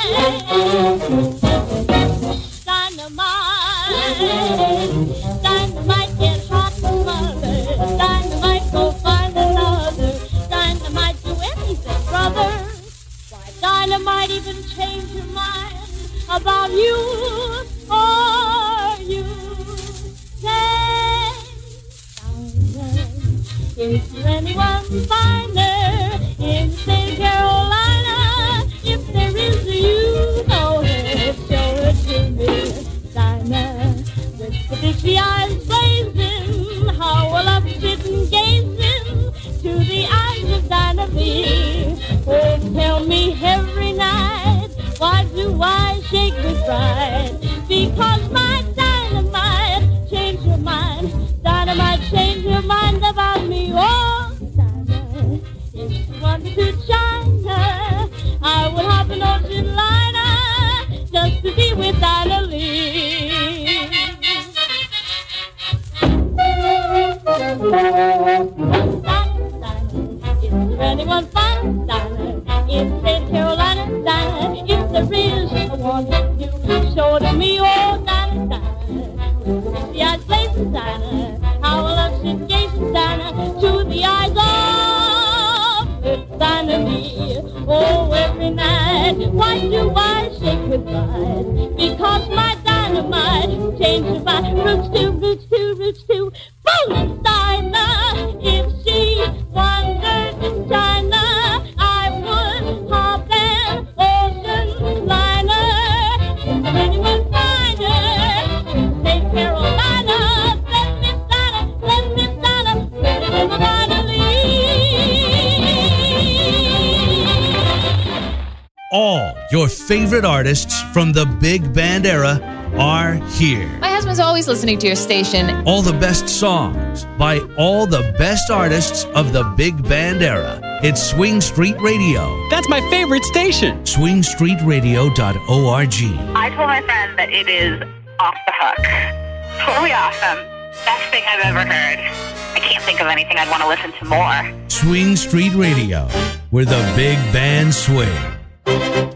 Dynamite get hot, mother. Dynamite go find another. Dynamite do anything, brother. Why, dynamite even change your mind about you or you. Say, is there anyone finer in the state of Carolina? If there is, you know her, show her to me. Dinah, with the fishy eyes blazing, how I love sitting gazing to the eyes of Dinah Lee. Oh, tell me every night, why do I shake with pride? Because my dynamite changed your mind. Dynamite changed your mind about me. Oh, Dinah, if you wanted to China, I would hop an ocean liner just to be with Dinah Lee. Is there anyone fine, Dinah, in South Carolina, Dinah? If there is, I want you to show to me, oh, Dinah, Dinah. The eyes blazing, Dinah, how I love sitting gazing, Dinah, to the eyes of Dinah Lee. Oh, every night, why do I shake with pride? Because my dynamite changed your mind. Roots to, roots to, roots to, boom, Dinah. If she wandered to China, I would hop an ocean liner. Is there anyone finer in South Carolina? Let Miss Dinah, Dinah Lee. All your favorite artists from the big band era are here. My husband's always listening to your station. All the best songs by all the best artists of the big band era. It's Swing Street Radio. That's my favorite station. SwingStreetRadio.org. I told my friend that it is off the hook. Totally awesome. Best thing I've ever heard. I can't think of anything I'd want to listen to more. Swing Street Radio, where the big band swing.